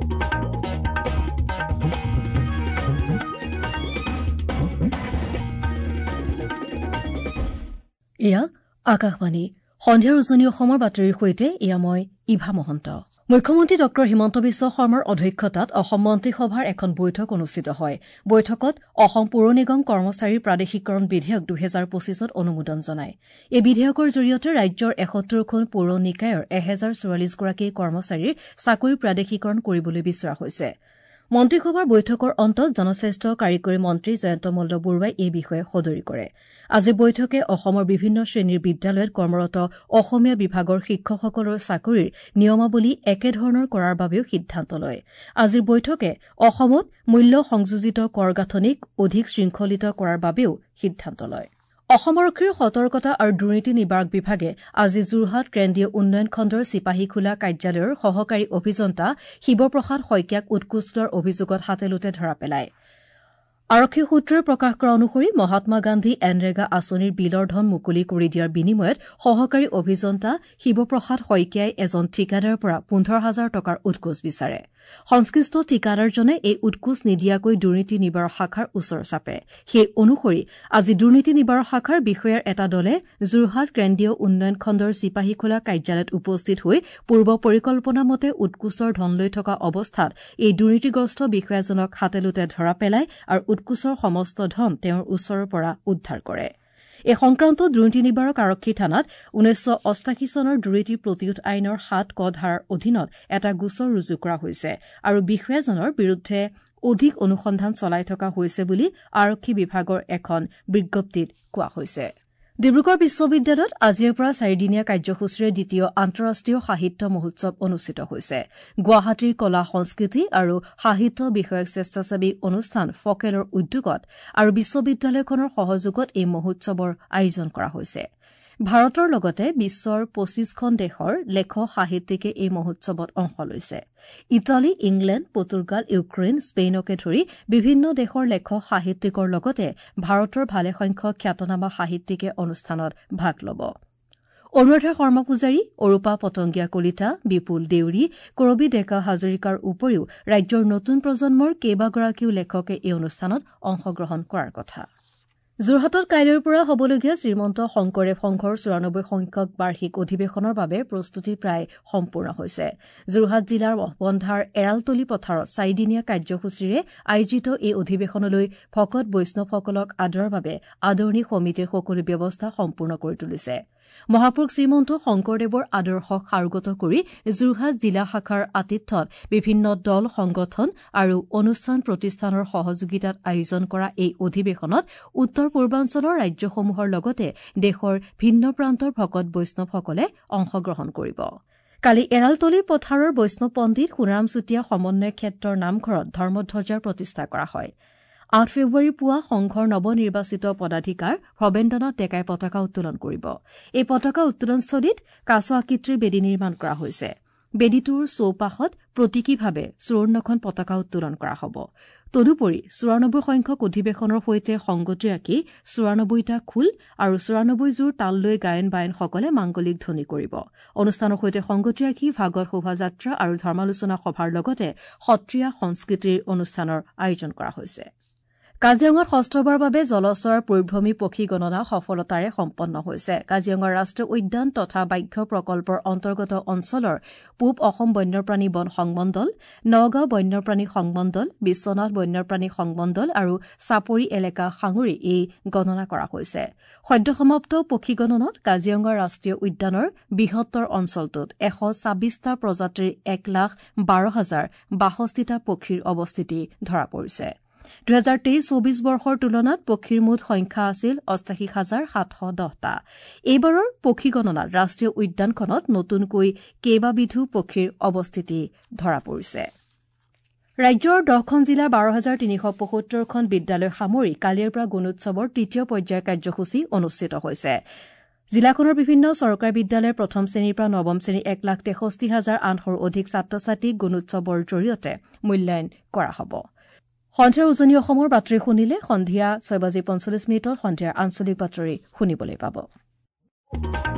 এয়া আকাশবাণী সন্ধিয়াৰ উজনি অসমৰ বাতৰিৰ সৈতে এয়া মই ইভা মহন্ত। মুখ্যমন্ত্ৰী ড হিমন্ত বিশ্ব শৰ্মাৰ অধ্যক্ষতাত অসম মন্ত্ৰীসভাৰ এখন বৈঠক অনুষ্ঠিত হয়। বৈঠকত অসম পৌৰ নিগম কৰ্মচাৰীৰ প্ৰাদেশিকৰণ বিধেয়ক 2025ত অনুমোদন জনায়। এই বিধেয়কৰ জৰিয়তে ৰাজ্যৰ 71খন পৌৰ নিকায়ৰ 1044 গৰাকী কৰ্মচাৰীৰ চাকৰি প্ৰাদেশিকৰণ কৰিবলৈ বিচৰা হৈছে। মন্ত্ৰীসভাৰ বৈঠকৰ অন্তত জনস্বাস্থ্য কাৰিকৰী মন্ত্ৰী জয়ন্ত মল্ল বৰুৱাই এই বিষয়ে সদৰি কৰে। আজিৰ বৈঠকে অসমৰ বিভিন্ন শ্ৰেণীৰ বিদ্যালয়ত কৰ্মৰত অসমীয়া বিভাগৰ শিক্ষকসকলৰ চাকৰিৰ নিয়মাৱলী একেধৰণৰ কৰাৰ বাবেও সিদ্ধান্ত লয়। আজিৰ বৈঠকে অসমত মূল্য সংযোজিত কৰ গাঁথনিক অধিক শৃংখলিত কৰাৰ বাবেও সিদ্ধান্ত লয়। অসম আৰক্ষীৰ সতৰ্কতা আৰু দুৰ্নীতি নিবাৰক বিভাগে আজি যোৰহাট কেন্দ্ৰীয় উন্নয়ন খণ্ডৰ চিপাহীখোলা কাৰ্যালয়ৰ সহকাৰী অভিযন্তা শিৱপ্ৰসাদ শইকীয়াক উৎকোচ লোৱাৰ অভিযোগত হাতেলোতে ধৰা পেলায়। আৰক্ষী সূত্ৰই প্ৰকাশ কৰা অনুসৰি মহাত্মা গান্ধী এনৰেগা আঁচনিৰ বিলৰ ধন মুকলি কৰি দিয়াৰ বিনিময়ত সহকাৰী অভিযন্তা শিৱপ্ৰসাদ শইকীয়াই এজন ঠিকাদাৰৰ পৰা 15,000 টকাৰ উৎকোচ বিচাৰে। সংশ্লিষ্ট ঠিকাদাৰজনে এই উৎকোচ নিদিয়াকৈ দুৰ্নীতি নিবাৰক শাখাৰ ওচৰ চাপে। সেই অনুসৰি আজি দুৰ্নীতি নিবাৰক শাখাৰ বিষয়াৰ এটা দলে যোৰহাট কেন্দ্ৰীয় উন্নয়ন খণ্ডৰ চিপাহীখোলা কাৰ্যালয়ত উপস্থিত হৈ পূৰ্ব পৰিকল্পনা মতে উৎকোচৰ ধন লৈ থকা অৱস্থাত এই দুৰ্নীতিগ্ৰস্ত বিষয়াজনক হাতেলোতে ধৰা পেলায় আৰু উৎকোচৰ সমস্ত ধন তেওঁৰ ওচৰৰ পৰা উদ্ধাৰ কৰে। এই সংক্ৰান্ত দুৰ্নীতি নিবাৰক আৰক্ষী থানাত 1988 চনৰ দুৰ্নীতি প্ৰতিৰোধ আইনৰ 7 ক ধাৰাৰ অধীনত এটা গোচৰ ৰুজু কৰা হৈছে আৰু বিষয়াজনৰ বিৰুদ্ধে অধিক অনুসন্ধান চলাই থকা হৈছে বুলি আৰক্ষী বিভাগৰ এখন বিজ্ঞপ্তিত কোৱা হৈছে। ডিব্ৰুগড় বিশ্ববিদ্যালয়ত আজিৰ পৰা 4দিনীয়া কাৰ্যসূচীৰে দ্বিতীয় আন্তঃৰাষ্ট্ৰীয় সাহিত্য মহোৎসৱ অনুষ্ঠিত হৈছে। গুৱাহাটীৰ কলা সংস্কৃতি আৰু সাহিত্য বিষয়ক স্বেচ্ছাসেৱী অনুষ্ঠান ফকেলৰ উদ্যোগত আৰু বিশ্ববিদ্যালয়খনৰ সহযোগত এই মহোৎসৱৰ আয়োজন কৰা হৈছে। ভাৰতৰ লগতে বিশ্বৰ 25খন দেশৰ লেখক সাহিত্যিকে এই মহোৎসৱত অংশ লৈছে। ইটালী, ইংলেণ্ড, পৰ্তুগাল, ইউক্ৰেইন, স্পেইনকে ধৰি বিভিন্ন দেশৰ লেখক সাহিত্যিকৰ লগতে ভাৰতৰ ভালেসংখ্যক খ্যাতনামা সাহিত্যিকে অনুষ্ঠানত ভাগ ল'ব। অনুৰাধা শৰ্মা পূজাৰী, অৰূপা পতংগীয়া কলিতা, বিপুল দেউৰী, কৰবী ডেকা হাজৰিকাৰ উপৰিও ৰাজ্যৰ নতুন প্ৰজন্মৰ কেইবাগৰাকীও লেখকে এই অনুষ্ঠানত অংশগ্ৰহণ কৰাৰ কথা। যোৰহাটত কাইলৈৰ পৰা হ'বলগীয়া শ্ৰীমন্ত শংকৰদেৱ সংঘৰ 94 সংখ্যক বাৰ্ষিক অধিৱেশনৰ বাবে প্ৰস্তুতি প্ৰায় সম্পূৰ্ণ হৈছে। যোৰহাট জিলাৰ বন্ধাৰ এৰালতলী পথাৰত 4দিনীয়া কাৰ্যসূচীৰে আয়োজিত এই অধিৱেশনলৈ ভকত বৈষ্ণৱসকলক আদৰৰ বাবে আদৰণি সমিতিৰ সকলো ব্যৱস্থা সম্পূৰ্ণ কৰি তুলিছে। মহাপুৰুষ শ্ৰীমন্ত শংকৰদেৱৰ আদৰ্শক সাৰোগত কৰি যোৰহাট জিলা শাখাৰ আতিথ্যত বিভিন্ন দল সংগঠন আৰু অনুষ্ঠান প্ৰতিষ্ঠানৰ সহযোগিতাত আয়োজন কৰা এই অধিৱেশনত উত্তৰ পূৰ্বাঞ্চলৰ ৰাজ্যসমূহৰ লগতে দেশৰ ভিন্ন প্ৰান্তৰ ভকত বৈষ্ণৱসকলে অংশগ্ৰহণ কৰিব। কালি এৰালতলী পথাৰৰ বৈষ্ণৱ পণ্ডিত সোণাৰাম চুতীয়া সমন্বয় ক্ষেত্ৰৰ নামঘৰত ধৰ্মধ্বজাৰ প্ৰতিষ্ঠা কৰা হয়। 8 ফেব্ৰুৱাৰী পুৱা সংঘৰ নৱনিৰ্বাচিত পদাধিকাৰ ভৱেন্দ্ৰনাথ ডেকাই পতাকা উত্তোলন কৰিব। এই পতাকা উত্তোলনস্থলীত কাছ আকৃতিৰ বেদী নিৰ্মাণ কৰা হৈছে। বেদীটোৰ চৌপাশত প্ৰতীকীভাৱে 54খন পতাকা উত্তোলন কৰা হ'ব। তদুপৰি 94 সংখ্যক অধিৱেশনৰ সৈতে সংগতি ৰাখি 94টা খোল আৰু 94 যোৰ তাল লৈ গায়ন বায়নসকলে মাংগলিক ধ্বনি কৰিব। অনুষ্ঠানৰ সৈতে সংগতি ৰাখি ভাগৱত শোভাযাত্ৰা আৰু ধৰ্মালোচনা সভাৰ লগতে সত্ৰীয়া সংস্কৃতিৰ অনুষ্ঠানৰ আয়োজন কৰা হৈছে। কাজিৰঙাত ষষ্ঠবাৰৰ বাবে জলচৰ পৰিভ্ৰমী পক্ষী গণনা সফলতাৰে সম্পন্ন হৈছে। কাজিৰঙা ৰাষ্ট্ৰীয় উদ্যান তথা ব্যাঘ্ৰ প্ৰকল্পৰ অন্তৰ্গত অঞ্চলৰ পূব অসম বন্যপ্ৰাণী বন সংমণ্ডল, নগাঁও বন্যপ্ৰাণী সংমণ্ডল, বিশ্বনাথ বন্যপ্ৰাণী সংমণ্ডল আৰু চাপৰি এলেকা সাঙুৰি এই গণনা কৰা হৈছে। সদ্য সমাপ্ত পক্ষী গণনাত কাজিৰঙা ৰাষ্ট্ৰীয় উদ্যানৰ বৃহত্তৰ অঞ্চলটোত 126টা প্ৰজাতিৰ 1,12,062টা পক্ষীৰ অৱস্থিতি ধৰা পৰিছে। 2023-24 বৰ্ষৰ তুলনাত পক্ষীৰ মুঠ সংখ্যা আছিল 88,710টা। এইবাৰৰ পক্ষী গণনাত ৰাষ্ট্ৰীয় উদ্যানখনত নতুনকৈ কেইবাবিধো পক্ষীৰ অৱস্থিতি ধৰা পৰিছে। ৰাজ্যৰ 10খন জিলাৰ 12,375খন বিদ্যালয় সামৰি কালিৰ পৰা গুণোৎসৱৰ তৃতীয় পৰ্যায়ৰ কাৰ্যসূচী অনুষ্ঠিত হৈছে। জিলাখনৰ বিভিন্ন চৰকাৰী বিদ্যালয়ৰ প্ৰথম শ্ৰেণীৰ পৰা নৱম শ্ৰেণীৰ 1,63,800ৰো অধিক ছাত্ৰ ছাত্ৰীক গুণোৎসৱৰ জৰিয়তে মূল্যায়ন কৰা হ'ব। সন্ধিয়াৰ উজনি অসমৰ বাতৰি শুনিলে সন্ধিয়া 6:45 সন্ধিয়াৰ আঞ্চলিক বাতৰি শুনিবলৈ পাব।